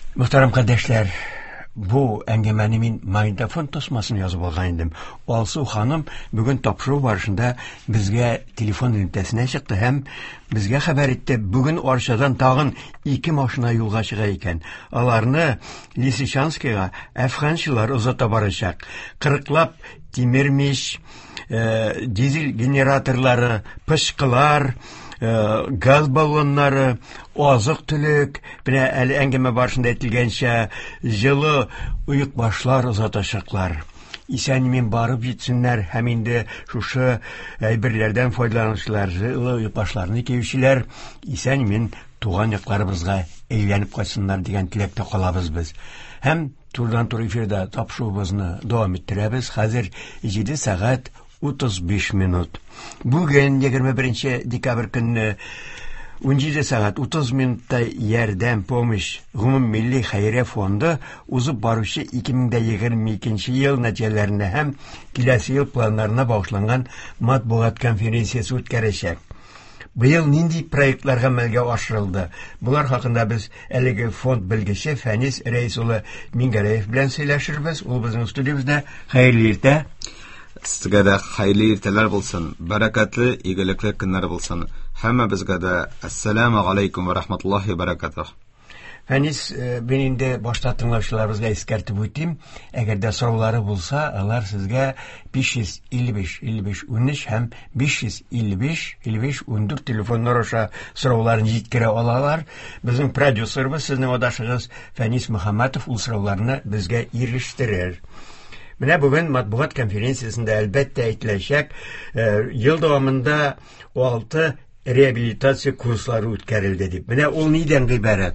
Muhtaram kardeşler, bu әңгәмәне мин магнитофон тасмасына язып алган идем. Алсу ханым бүген тапшыру барышында безгә телефон өлкәсенә чыкты һәм безгә хәбәр итте, бүген Арчадан тагын 2 машина юлга чыга икән. Аларны Лисичанскига әфганчылар узата барачак. 40лап тимер мич, дизель генераторлары, пышкылар, gaz balonları, azık-түлек, менә әле әңгәмә барышында әйтелгәнчә, җылы уйык башлар узатачаклар. Исән-имин барып җитсеннәр һәм инде шушы әйберләрдән файдаланучылар, җылы уйык башларны киючеләр исән-имин туган якларыбызга әйләнеп кайтсыннар дигән теләктә калабыз без. Һәм турыдан-туры эфирда тапшыруыбызны дәвам иттерәбез. Хәзер 7 сәгать 35 минут. Бүген 21 декабрь көнне 17 сәгать 30 минутта ярдәм помощь гомуммилли хәйрия фонды узып баручы 2022 ел нәтиҗәләренә һәм киләсе ел планнарына багышланган матбугат конференциясе үткәрәчәк. Быел нинди проектлар гамәлгә ашырылды? Булар хакында без әлеге фонд белгече Фәнис Рәис улы Мингәрәев белән сөйләшербез. Ул безнең студиябездә. Хәерле иртә. Sizga da xayrli ertalar bo'lsin, barakatli, egilikli kunlar bo'lsin. Hammamizga da assalomu alaykum va rahmatullohi va barakatuh. Фәнис, мен инде башта тыңлаучыларыбызга искәртеп үтим. Әгәр дә сораулары булса, алар сезгә 555 13 һәм 555 14 телефоннар аша сорауларын җиткерә алалар. Безнең продюсерыбыз, сезнең адашыгыз Фәнис Мөхәммәтов ул сорауларны безгә ирештерер. Менә бүген матбугат конференциясендә әлбәттә әйтеләчәк, ел дәвамында 6 реабилитация курслары үткәрелде дип. Менә ул нидән гыйбарәт?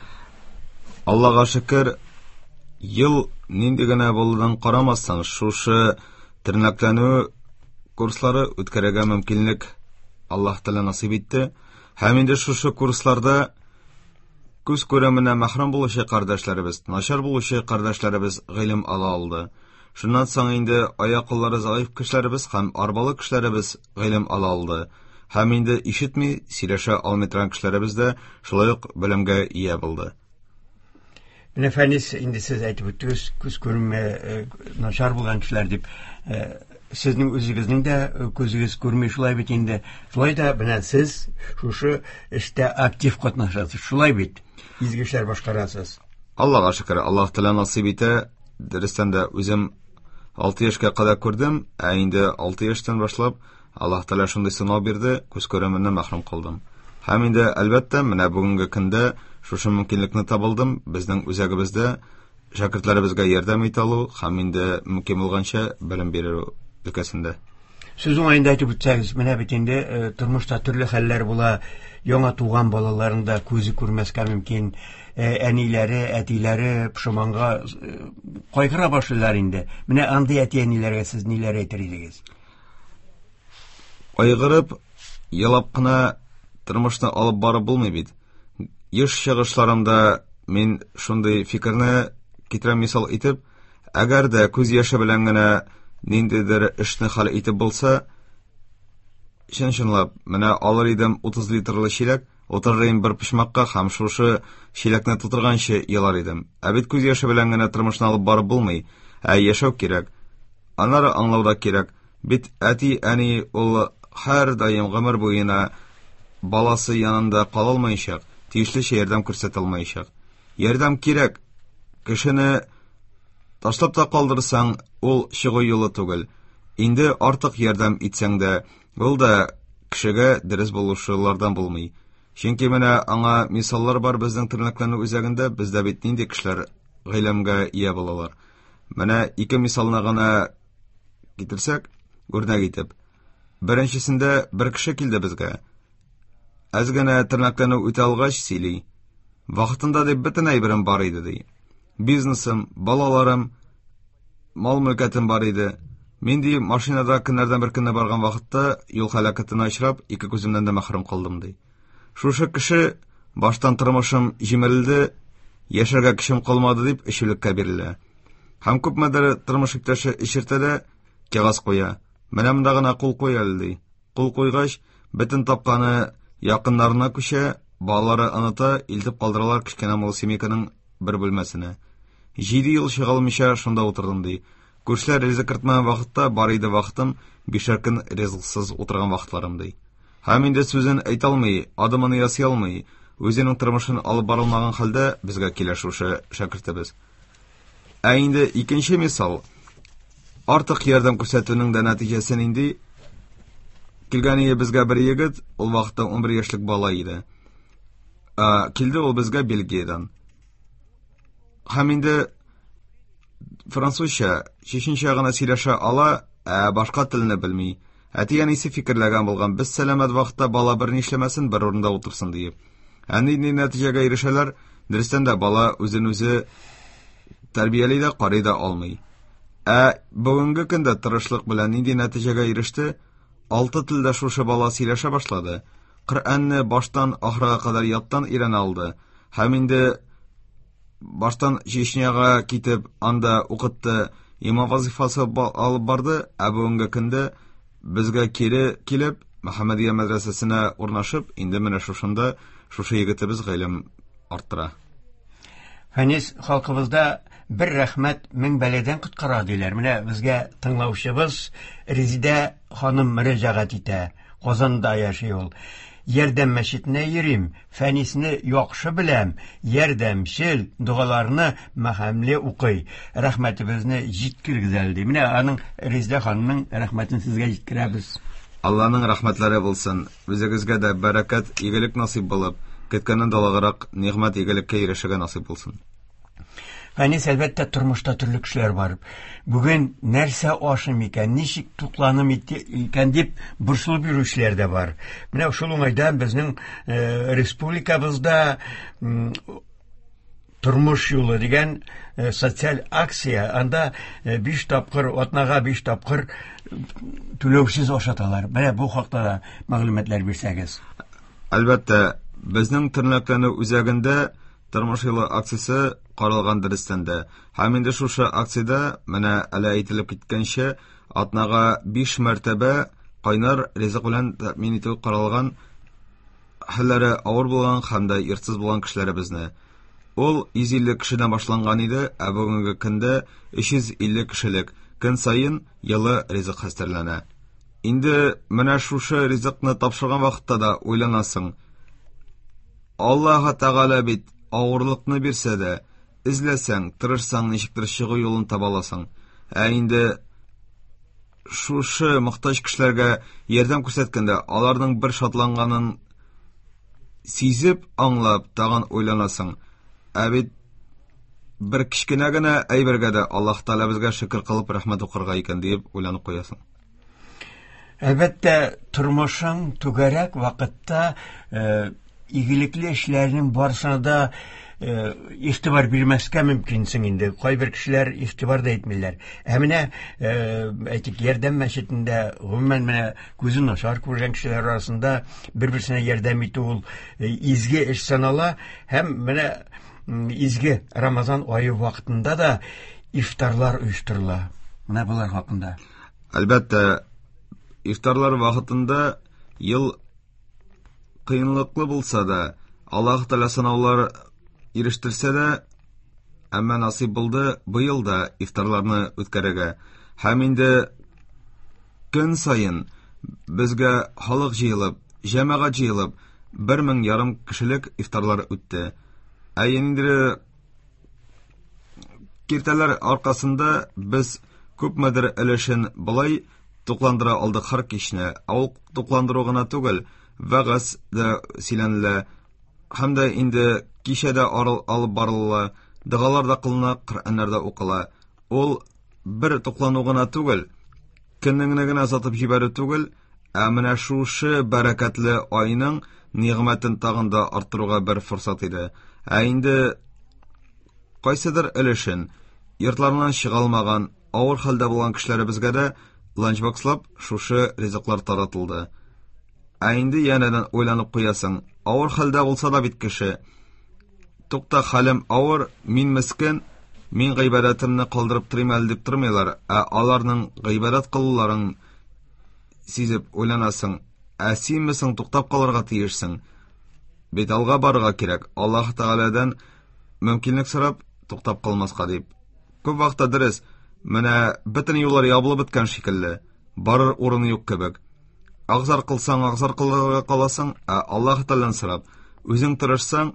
Аллага шөкер, ел нинди генә булудан карамастан, шушы тирнәкләнү курслары үткәрергә мөмкинлек Аллаһ Тәала насыйп итте. Һәм инде шушы курсларда күз күрәменә мәхрүм булучы кардәшләребез, начар булучы кардәшләребез гыйлем ала алды. Шуннан соң инде аяк-куллары заиф кешеләребез һәм арбалы кешеләребез гыйлем ала алды. Һәм инде ишетми, сөйләшә алмый торган кешеләребез дә шулай ук белемгә ия булды. Менә Фәнис, инде сез әйтеп үттегез, күз күрмә начар булган кешеләр дип. Сезнең үзегезнең дә күзегез күрми шулай бит инде. Шулай да менә сез шушы эштә актив катнашасыз. Шулай бит. Изге эшләр башкарасыз. Аллага шөкер, Аллаһ Тәала насыйп итә. Дөрестән дә үзем 6 яшькә кадәр күрдем, ә инде 6 яшьтән башлап Аллаһ Тәала шундый сынау бирде, күз күрәменнән мәхрүм калдым. Һәм инде әлбәттә менә бүгенге көндә шушы мөмкинлекне табылдым. Безнең үзәгебездә шәкертләребезгә ярдәм итә алу һәм инде мөмкин булганча белем бирү өлкәсендә. Сез уңайында әйтеп үтсәгез, менә бит инде тормышта төрле хәлләр була. Яңа туган балаларында күзе күрмәскә мөмкин. Әниләре, әтиләре пошыманга кайгыра башлыйлар инде. Менә андый әти-әниләргә сез ниләр әйтер идегез? Кайгырып, елап кына тормышны алып барып булмый бит. Яш чыгышларымда мин шундый фикерне китерәм мисал итеп, әгәр дә күз яше белән генә ниндидер эшне хәл итеп булса, чынлап, менә алыр идем 30 литрлы чиләк, утырырым бер пишмакка һәм шушы чиләкне тутырганчы елар идем. Ә бит күз яше белән генә тормышны алып барып булмый, ә яшәү кирәк. Аннары аңлауда кирәк. Бит әти-әни ул һәр даим гомер буена баласы янында кала алмаячак, тиешле ярдәм күрсәтә алмаячак. Ярдәм кирәк. Кешене ташлап та калдырсаң, ул чыгу юлы түгел. Инде артык ярдәм итсәң дә, ул да кешегә дөрес булушылардан булмый. Чөнки менә аңа мисаллар бар безнең тирнәкләрнең үзәгендә, бездә бит нинди кешеләр гыйлемгә ия булалар. Менә 2 мисалны гына китерсәк, үрнәк итеп. Беренчесендә бер кеше килде безгә. Аз гына тирнәкләрне үтә алгач сөйли. Вакытында дип бөтен әйберем бар иде ди. Бизнесым, балаларым, мал-мөлкәтем бар иде. Мин ди машинада көннәрдән бер көнне барган вакытта юл һәлакәтенә очрап, 2 күземнән дә мәхрүм калдым ди. Шушы кеше баштан тормышым җимерелде, яшәргә көчем калмады дип эшлеккә бирелә. Һәм күпмәдер тормыш иптәше ишертәдә кагаз куя. Менә монда гына кул куя ди. Кул куйгач, бөтен тапканы якыннарына күчә, балалары оныта, илтеп калдыралар кичкәнә мул семейканың бер бүлмәсенә. 7 ел чыгалмыйча шунда утырдым ди. Күршләр ризык кертмәгән вакытта бар иде вакытым, 5 көн ризыксыз утырган вакытларым ди. Һәм инде сүзен әйтә алмый, адымын ясый алмый, үзенең тормышын алып барылмаган хәлдә безгә килә шушы шәкертебез. Ә инде икенче мисал, артык ярдәм күрсәтүнең дә нәтиҗәсен инде килгән иде безгә бер егет, ул вакытта 11 яшьлек бала иде. Килде ул безгә Бельгиядән. Һәм инде французча, чеченчә гына сөйләшә ала, башка телне белми. Әти-әнисе фикерләгән булган, без сәламәт вакытта бала бер нишләмәсен, бер урында утырсын диеп. Әни нәтиҗәгә ирешәләр, дөрестән дә бала үзен-үзе тәрбияли дә, карый да алмый. Бүгенге көндә тырышлык белән нинди нәтиҗәгә иреште? 6 телдә шушы бала сөйләшә башлады. Коръәнне баштан ахырга кадәр яттан өйрәнә алды. Һәм инде баштан Чечняга китеп, анда укытты, имам вазифасы алып барды, бүгенге көндә безгә кире килеп, Мөхәммәдия мәдрәсәсенә урнашып, инде менә шушында шушы егетебез гыйлем арттыра. Фәнис халкыбызда бер рәхмәт мең бәләдән коткара диләр. Менә безгә тыңлаучыбыз Резидә ханым мөрәҗәгать итә. Казанда яши ул. Ярдәм мәчетенә йөрим, Фәнисне яхшы беләм, ярдәмчел, дугаларны мәхәмле укый. Рәхмәтебезне җиткерегез әле. Менә аның Резидә ханымның рәхмәтен сезгә җиткерәбез. Алланың рәхмәтләре булсын. Үзегезгә дә бәрәкәт, игелек насыйп булып, көткәннән далагырак нигъмәт игелеккә ирешергә насыйп булсын. Фәнис, әлбәттә, тормышта төрле кешеләр бар. Бүген нәрсә ашым икән, ничек тукланым икән дип борчылып йөрүчеләр дә бар. Менә шул уңайдан безнең республикабызда тормыш юлы дигән социаль акция, анда 5 тапкыр, атнага 5 тапкыр түләүсез ашаталар. Менә бу хакта да мәгълүматлар бирсәгез. Әлбәттә, безнең Тернәкләне үзәгендә тормыш юлы акциясе каралган дөрестәндә. Һәм инде шушы акциядә менә әле әйтелеп киткәнчә, атнага 5 мәртәбә кайнар ризык белән тәэмин итү каралган, хәлләре авыр булган һәм дә ирсез булган кешеләребезне. Ул 150 кешедән башланган иде, бүгенге көндә 350 кешелек көн саен елы ризык хәстәрләнә. Инде менә шушы ризыкны тапшырган вакытта да уйланасың. Аллаһ Тәгалә бит авырлыкны бирсә дә, изләсәң, тырышсаң, ничектер чыгу юлын таба аласың. Инде шушы мохтаҗ кешеләргә ярдәм күрсәткәндә, аларның бер шатланганын сизеп, аңлап, тагын уйланасың. Бит бер кичкенә генә әйбергә дә Аллаһ Тәгалә безгә шөкр кылып рәхмәт укырга икән дип уйланып куясың. Әлбәттә, тормышың түгәрәк вакытта игелекле эшләрнең барысына да игътибар бирмәскә мөмкинсең инде. Кайбер кешеләр игътибар да итмиләр. Менә әйтик, ярдәм мәчетендә гомумән менә күзе начар күргән кешеләр арасында бер-берсенә ярдәм итү ул изге эш санала. Һәм менә изге Рамазан айы вакытында да ифтарлар оештырыла. Менә булар хакында. Әлбәттә, ифтарлар вакытында ел кыенлыклы булса да, Аллаһ Тәгалә сынаулар ирештерсә дә, әмма насыйп булды быел да ифтарларны үткәрергә. Һәм инде көн саен безгә халык җыелып, җәмәгать җыелып, 1500 кешелек ифтарлар үтте. Инде киртәләр аркасында без күпмедер өлешен былай тукландыра алдык һәр кичне. Ул тукландыру гына түгел, вәгазь да сөйләнелә, һәм дә инде кичәдә алып барыла, дугалар да кылына, Коръәннәр дә укыла. Ул бер туклану гына түгел, көннеңне генә затып җибәрү түгел, менә шушы бәрәкәтле айның нигъмәтен тагын да арттыруга бер форсат иде. Инде кайсыдыр өлешен йортларыннан чыга алмаган, авыр хәлдә булган кешеләребезгә дә ланчбокслап шушы ризыклар таратылды. Инде янәдән уйланып куясың, авыр хәлдә булса да бит кеше, тукта, хәлем авыр, мин мескен, мин гыйбадәтемне калдырып торыйм әле дип тормыйлар, аларның гыйбадәт кылуларын сизеп уйланасың, син месең туктап калырга тиешсең. Бит алга барырга кирәк. Аллаһ Тәгаләдән мөмкинлек сорап, туктап калмаска дип. Күп вакытта дөрес, менә бөтен юллар ябылып беткән шикелле, барыр урын юк кебек. Агзар кылсаң, агзар кылырга каласың, Аллаһ Тәгаләдән сорап, үзең тырышсаң,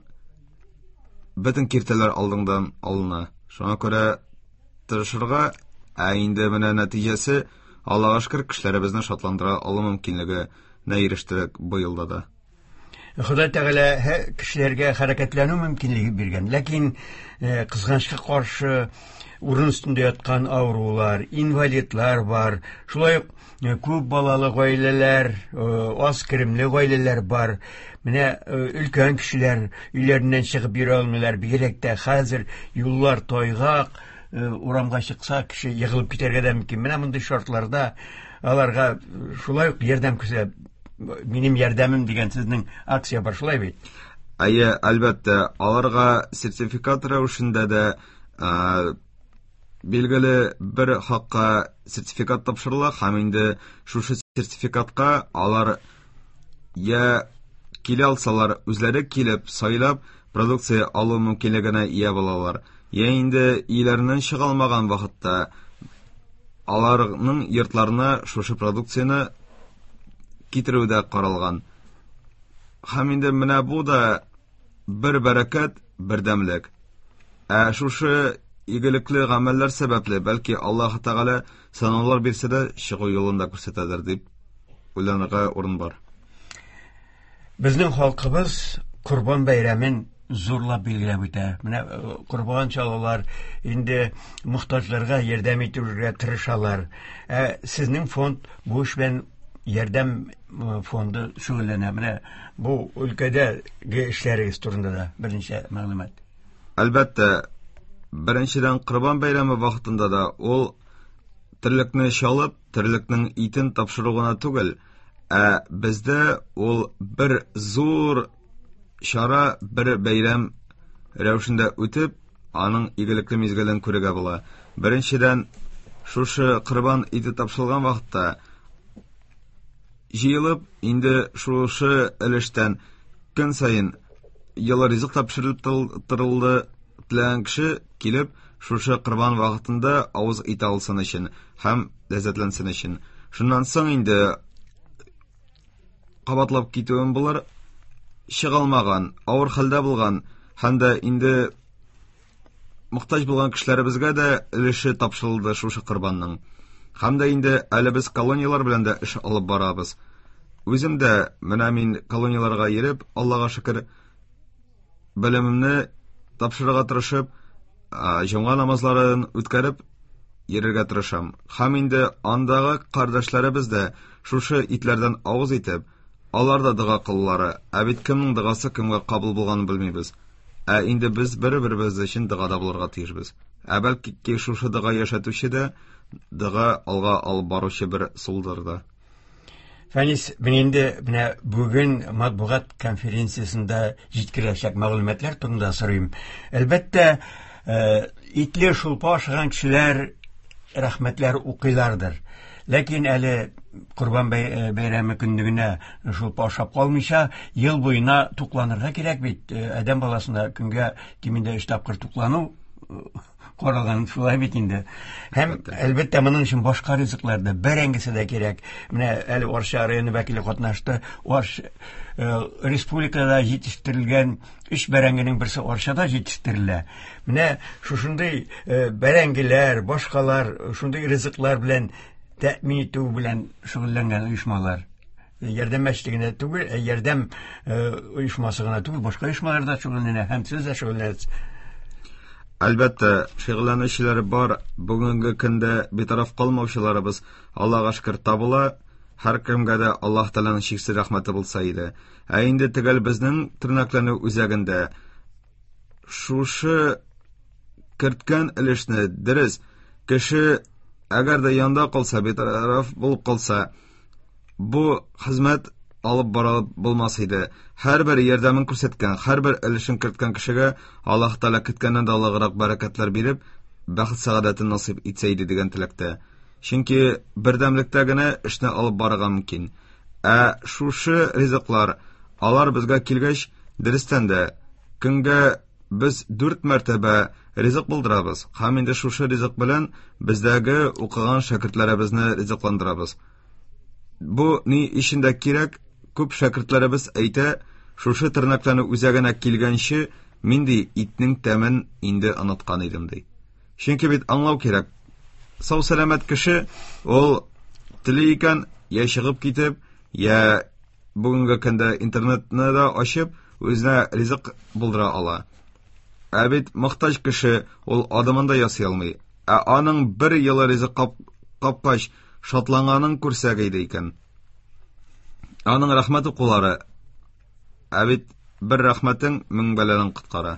бөтен киртәләр алдыңдан алына. Шуңа күрә тырышырга, инде менә нәтиҗәсе Аллаһка шөкер кешеләребезне шатландыра алу мөмкинлеге ирештек быел да. Ходай Тәгалә кешеләргә хәрәкәтләнү мөмкинлеге биргән, ләкин кызганычка каршы урын өстендә яткан авырулар, инвалидлар бар, шулай ук күп балалы гаиләләр, аз керемле гаиләләр бар. Менә өлкән кешеләр өйләреннән чыгып йөри алмыйлар, бигрәк тә хәзер юллар тайгак, урамга чыкса кеше егылып китәргә дә мөмкин. Менә мондый шартларда аларга шулай ук ярдәм күрсәтә. Минем ярдәмем дигән сезнең акция бар, шулай бит? Әйе, әлбәттә, аларга сертификат рәвешендә дә билгеле бер хакка сертификат тапшырыла, һәм инде шушы сертификатка алар я килә алсалар, үзләре килеп, сайлап, продукция алу мөмкинлегенә ия булалар. Я инде иләреннән чыга алмаган вакытта аларның йортларына шушы продукцияны китерүдә каралган. Һәм инде менә бу да бер бәрәкәт, бердәмлек. Шушы игелекле гамәлләр сәбәпле, бәлки Аллаһ Тәгалә санаулар бирсә дә чыгу юлында күрсәтәдер дип уйланырга урын бар. Безнең халкыбыз Курбан бәйрәмен зурлап билгеләп үтә. Менә курбан чалалар, инде мохтаҗларга ярдәм итәргә тырышалар. Сезнең фонд бу эш белән ярдәм фонды шөгыльләнә. Менә бу өлкәдәге эшләрегез турында да берничә мәгълүмат. Әлбәттә, беренчедән Курбан бәйрәме вакытында да ул терлекне чалып, терлекнең итен тапшыру гына түгел, бездә ул бер зур чара, бер бәйрәм рәвешендә үтеп, аның игелекле мизгелен күрергә була. Беренчедән, шушы Курбан ите тапшырылган вакытта җыелып, инде шушы өлештән көн сайын елы ризык тапшырылып торылды, теләгән кеше килеп, шушы Курбан вакытында авыз ите алсын өчен һәм ләззәтләнсен өчен. Шуннан соң инде кабатлап китүем булыр, чыгалмаган, авыр хәлдә булган һәм дә инде мохтаҗ булган кешеләребезгә дә өлеше тапшырылды шушы Курбанның. Һәм дә инде әле без колониялар белән дә эш алып барабыз. Үзем дә менә мин колонияларга йөреп, Аллаһка шөкер, белемемне тапшырырга тырышып, җомга намазларын үткәреп йөрергә тырышам. Һәм инде андагы кардәшләребез дә шушы итләрдән авыз итеп, алар да дога кыллары. Бит кемнең догасы кемгә кабул булганын белмибез. Инде без бер-беребез өчен догада булырга тиешбез. Бәлки шушы дога яшәтүче дә дога алга алып баручы бер сулдыр да. Фәнис, мен инде менә бүген матбугат конференциясында җиткерәчәк мәгълүматлар турында сорыйм. Әлбәттә, итле шулпа ашаган кешеләр рәхмәтләр укыйлардыр. Ләкин әле Курбан бәйрәме көннегенә шулпа ашап калмыйча, ел буена тукланырга кирәк бит. Адәм баласына көнгә кимендә 3 тапкыр туклану каралган, шулай бит инде. Һәм әлбәттә моның өчен башка ризыкларда бәрәңгесе дә кирәк. Менә әле Арча районы вәкиле катнашты. Республикада җитештерелгән 3 бәрәңгенең берсе Арчада җитештерелә. Менә шушындый бәрәңгеләр, башкалар, шундый ризыклар белән тәэмин итү белән шөгыльләнгән оешмалар. Ярдәм мәчетлегенә түгел, ярдәм оешмасы гына түгел, башка оешмаларда шөгыльләнә, һәм сез дә шөгыльләнәсез. Әлбәттә, шөгыльләнүчеләр бар. Бүгенге көндә битараф калмаучыларыбыз Аллаһка шөкер табыла. Һәр кемгә дә Аллаһ Тәгаләнең чиксез рәхмәте булса иде. Инде төгәл безнең тырнаклану үзәгендә шушы керткән өлешне дөрес кеше әгәр дә янда калса, битараф булып калса, бу хезмәт алып бара булмас иде. Һәрбер ярдәмен күрсәткән, һәрбер өлешен керткән кешегә Аллаһ Тәгалә көткәннән дә алаграк бәрәкәтләр биреп, бәхет сәгадәтен насыйп итсә иде дигән теләктә. Чөнки бердәмлектә генә эшне алып барырга мөмкин. Шушы ризыклар алар безгә килгәч, дөрестән дә көнгә без 4 мәртәбә ризык булдырабыз. Һәм инде шушы ризык белән бездәге укыган шәкертләребезне ризыкландырабыз. Бу ни өчен кирәк? Күп шәкертләребез әйтә, шушы тырнакларны үзәгенә килгәнче мин ди итнең тәмен инде оныткан идем ди. Чөнки бит аңлау кирәк. Сау-сәламәт кеше ул теле икән, я чыгып китеп, я бүгенге көндә интернетны да ачып, үзенә ризык булдыра ала. Ә бит мохтаҗ кеше ул адымын да ясый алмый. Ә аның бер елы ризык капкач шатланганын күрсәк иде икән. Аның рәхмәт укулары. Ә бит бер рәхмәтең мең бәладән коткара.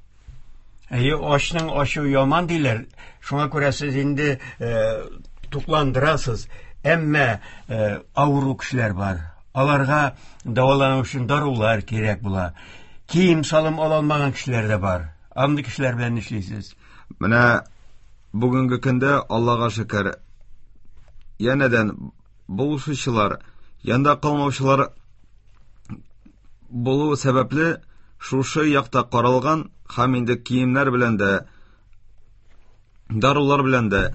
Ашның ашу яман диләр. Шуңа күрә сез инде тукландырасыз. Әмма авыру кешеләр бар. Аларга дәвалану өчен дарулар кирәк була. Кием салым ала алмаган кешеләр дә бар. Андый кешеләр белән эшлисез. Менә бүгенге көндә Аллага шөкер. Янәдән булышучылар, янда калмаучылар булу сәбәпле шушы якта каралган һәм инде киемнәр белән дә, дарулар белән дә,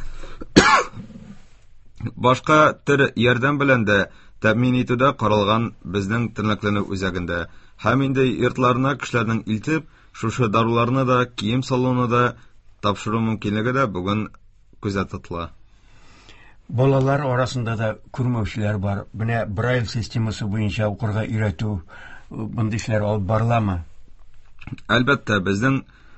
башка төр ярдәм белән дә тәэмин итүдә каралган безнең тырнакларны үзәгендә. Һәм инде йортларына кешеләрнең илтеп, шушы даруларны да, кием салуны да тапшыру мөмкинлеге дә бүген күзәтелә тотыла. Балалар арасында да күрмәүчеләр бар. Менә Braille системасы буенча укырга өйрәтү мондый эшләр алып барыламы? Әлбәттә, безнең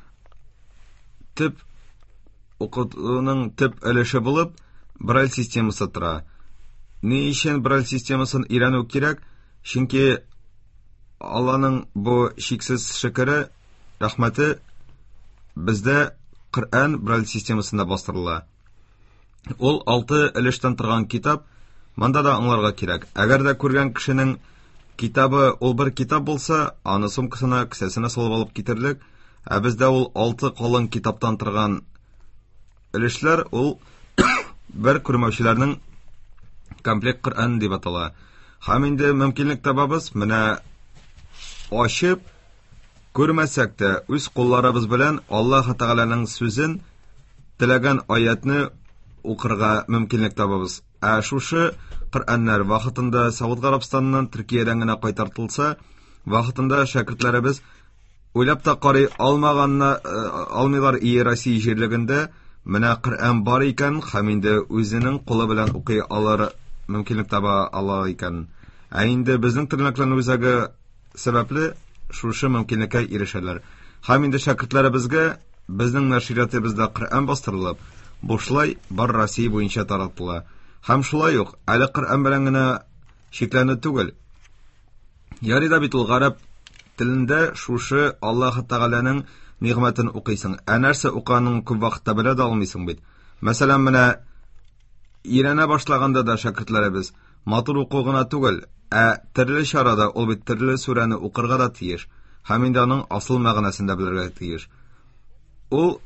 төп укытуның төп өлеше булып Braille системасы тора. Ни өчен Braille системасын өйрәнү кирәк? Чөнки Алланың бу шиксез шөкере, рәхмәте бездә Коръән Braille системасында бастырыла. Ул 6 өлештән торган китап, монда да аңларга кирәк. Әгәр дә күргән кешенең китабы ул бер китап булса, аны сумкасына, кесәсенә салып алып китерлек. Ә бездә ул 6 калын китаптан торган өлешләр, ул бер күрмәүчеләрнең комплект Коръән дип атала. Һәм инде мөмкинлек табабыз, менә ачып күрмәсәк тә үз кулларыбыз белән Аллаһ Тәгаләнең сүзен, теләгән аятны укырга мөмкинлек табабыз. Ә шушы Коръәннәр вакытында Сауд Гарәбстаннан, Төркиядән генә кайтартылса, вакытында шәкертләребез уйлап та карый алмыйлар Россия җирлегендә менә Коръән бар икән, һәм инде үзенең кулы белән укый алар мөмкинлек таба ала икән. Ә инде безнең тырнакларны үзәге сәбәпле шушы мөмкинлеккә ирешәләр. Һәм инде шәкертләребезгә безнең нәшриятыбызда Коръән бастырылып, бушлай бар Россия буенча таратыла. Һәм шулай ук, әле Коръән белән генә шикләнү түгел. Ярый да бит ул гарәп телендә шушы Аллаһ Тәгаләнең нигъмәтен укыйсың. Ә нәрсә уканың күп вакытта белә дә алмыйсың бит. Мәсәлән, менә ирәнә башлаганда да шәкертләребез матур уку гына түгел, ә төрле чарада ул бит төрле сүрәне укырга да тиеш. Һәм инде аның асыл мәгънәсен дә белергә тиеш. Ул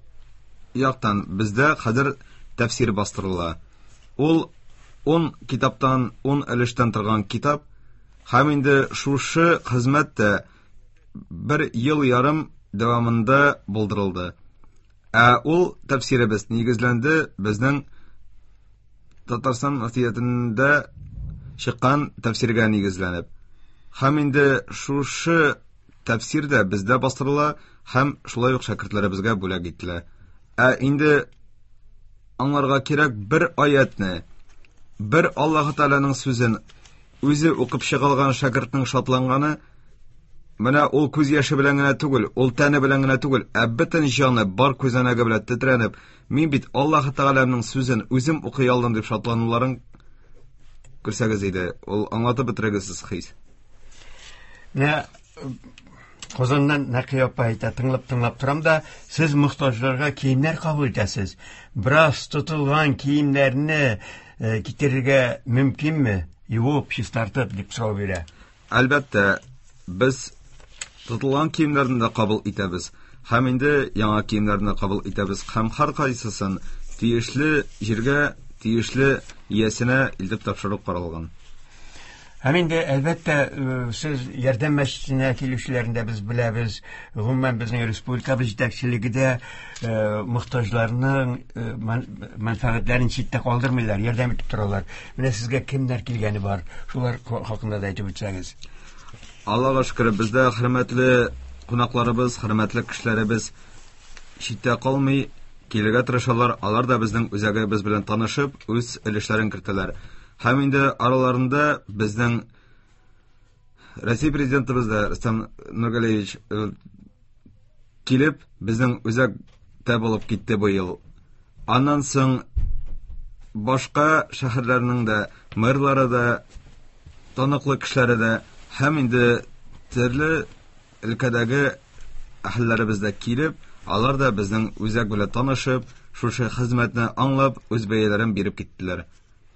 яктан бездә хәзер тәфсир бастырыла. Ул 10 китаптан 10 өлештән торган китап, һәм инде шушы хезмәт тә 1 ел ярым дәвамында булдырылды. Ә ул тәфсиребез нигезләнде безнең Татарстан мөфтиятендә чыккан тәфсиргә нигезләнеп. Һәм инде шушы тәфсир дә бездә бастырыла, һәм шулай ук шәкертләребезгә бүләк ителә. Ә инде аңларга кирәк бер аятны, бер Аллаһ Тәгаләнең сүзен үзе укып чыгалган шәкертнең шатланганы, менә ул күз яше белән генә түгел, ул тәне белән генә түгел, ә бөтен җаны бар күзәнәге белән тетрәнеп, мин бит Аллаһ Тәгаләнең сүзен үзем укый алдым дип шатлануларын күрсәгез иде. Ул аңлатып бетерегез хис. Менә Казаннан Нәкый апа әйтә, тыңлап торам да, сез мохтаҗларга киемнәр кабул итәсез. Бераз тотылган киемнәрне китерергә мөмкинме? Юып, чистартып дип сорау бирә. Әлбәттә, без тотылган киемнәрне дә кабул итәбез. Һәм инде яңа киемнәрне кабул итәбез. Һәм һәркайсысын тиешле җиргә, тиешле иясенә илтеп тапшырып каралган. Һәм инде әлбәттә сез ярдәм мәчетенә килүчеләрендә без беләбез, гомумән безнең республикабыз җитәкчелегендә мохтаҗларның мәнфәгатьләрен читтә калдырмыйлар, ярдәм итеп торалар. Менә сезгә кемнәр килгәне бар? Шулар хакында да әйтеп үтсәгез. Аллага шөкер, бездә хөрмәтле кунакларыбыз, хөрмәтле кешеләребез читтә калмый, килергә тырышалар. Алар да безнең үзәгебез белән танышып, үз өлешләрен кертәләр. Һәм инде араларында безнең Россия президентыбыз да Рустам Нургалиевич килеп, безнең үзәктә булып китте бу ел. Аннан соң башка шәһәрләрнең дә мэрлары да, таныклы кешеләре дә, һәм инде төрле өлкәдәге әһелләребез дә килеп, алар да безнең үзәк белән танышып, шушы хезмәтне аңлап, үз бәяләрен биреп киттеләр.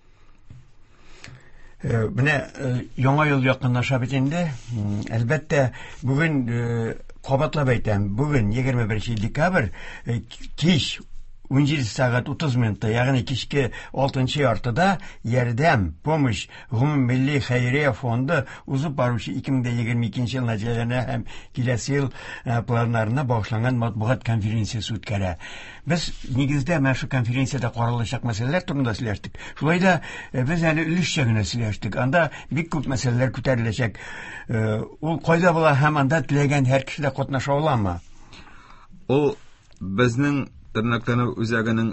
Менә яңа ел якынлаша бит инде. Әлбәттә, бүген кабатлап әйтәм, бүген 21 декабрь кич 17 сәгать 30 минутта, ягъни кичке 6 яртыда ярдәм, помощь гомуммилли хәйрия фонды узып баручы 2022 ел нәтиҗәләренә һәм киләсе ел планнарына багышланган матбугат конференциясе үткәрә. Без нигездә менә шу конференциядә каралачак мәсьәләләр турында сөйләштек. Шулай да без әле өлешчә генә сөйләштек. Анда бик күп мәсьәләләр күтәреләчәк. Ул кайда була һәм анда теләгән һәр кеше дә катнаша аламы? Ул безнең Тырнаклану үзәгенең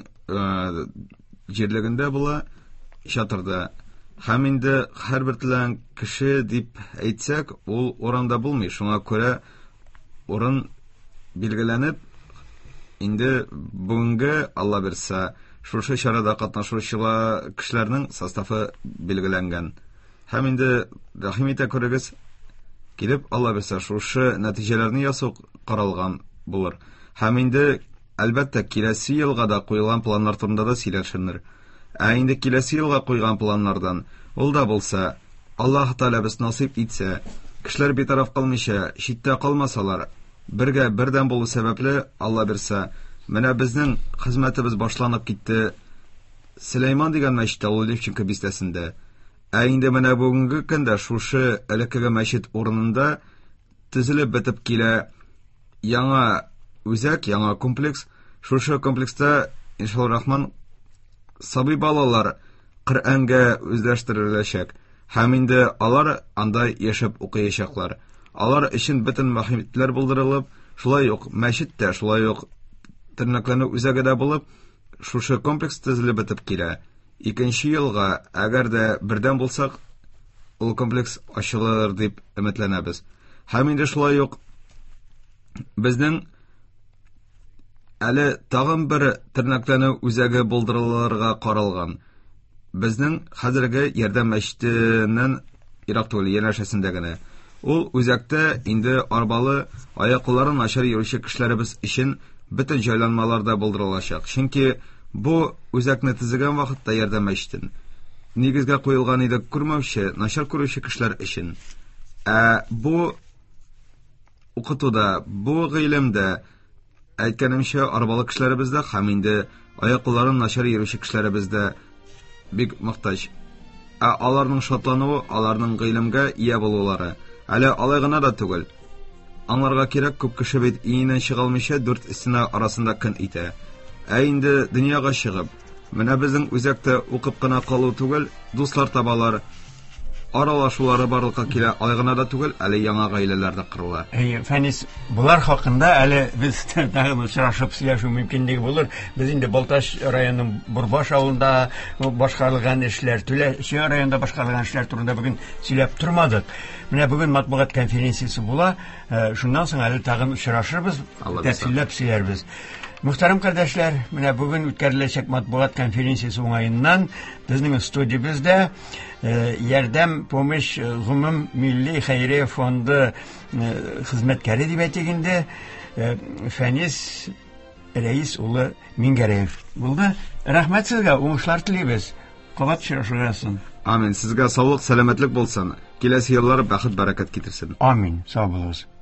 җирлегендә була, Чатырда. Һәм инде һәрбер теләгән кеше дип әйтсәк, ул урында булмый. Шуңа күрә урын билгеләнеп, инде бүгенге Алла берсә, шушы чарада катнашучылар кешеләрнең составы билгеләнгән. Һәм инде рәхим итә күрегез, килеп Алла берсә шушы нәтиҗәләрне ясау каралган булыр. Һәм инде әлбәттә, киләсе елга да куелган планнар турында да сөйләшенер. Инде киләсе елга куйган планнардан ул да булса, Аллаһ Тәгалә без насыйп итсә, кешеләр битараф калмыйча, читтә калмасалар, бергә бердәм булу сәбәпле Алла берсә, менә безнең хезмәтебез башланып китте. Сөләйман дигән мәчеттә, ул Левченко бистәсендә. Инде менә бүгенге көндә шушы элеккеге мәчет урынында төзелеп бетеп килә яңа үзәк, яңа комплекс. Шушы комплекста, иншалла рахман, сабый балалар Коръәнгә үзләштереләчәк. Һәм инде алар анда яшәп укыячаклар. Алар өчен бөтен мөхитләр булдырылып, шулай ук мәчеттә, шулай ук Тырнаклану үзәгедә булып, шушы комплекс төзелеп бетеп килә. 2нче елга, әгәр дә бердәм булсак, ул комплекс ачылыр дип өметләнәбез. Һәм инде шулай ук безнең әле тагын бер Тырнаклану үзәге булдырылырга каралган. Безнең хәзерге ярдәм мәчетеннән ерак түгел, янәшәсендә генә. Ул үзәктә инде арбалы, аяклары начар йөрүче кешеләребез өчен бөтен җайланмаларда булдырылачак. Чөнки бу үзәкне төзегән вакытта ярдәм мәчетен нигезгә куелган иде күрмәүче, начар күрүче кешеләр өчен. Бу укытуда, бу гыйлемдә әйткәнемчә, арбалы кешеләребездә һәм инде аякларын начар йөрүче кешеләребездә бик мохтаҗ. Аларның шатлануы, аларның гыйлемгә ия булулары. Әле алай гына да түгел. Аңларга кирәк, күп кеше бит өеннән чыга алмыйча 4 стена арасында көн итә. Инде дөньяга чыгып, менә безнең үзәктә укып кына калу түгел, дуслар табалар. Аралашулары барлыкка килә, алай гына да түгел, әле яңа гаиләләр дә кырыла. Фәнис, булар хакында әле без тагын очрашып сөйләшү мөмкинлеге булыр. Без инде Балташ районының Бурбаш авылында башкарылган эшләр, Түләче районында башкарылган эшләр турында бүген сөйләп тормадык. Менә бүген матбугат конференциясе була. Шуннан соң әле тагын очрашырбыз, тәфсилләп сөйләрбез. Мөхтәрәм кардәшләр, менә бүген үткәреләчәк матбугат конференциясе уңаеннан безнең студиябездә ярдәм, помощь гомуммилли хәйрия фонды хезмәткәре дип әйтик инде, Фәнис Рәис улы Мингәрәев булды. Рәхмәт сезгә, уңышлар телибез. Кабат очрашырбыз. Амин. Сезгә саулык, сәламәтлек булсын. Киләсе еллар бәхет, бәрәкәт китерсен. Амин. Сау булыгыз.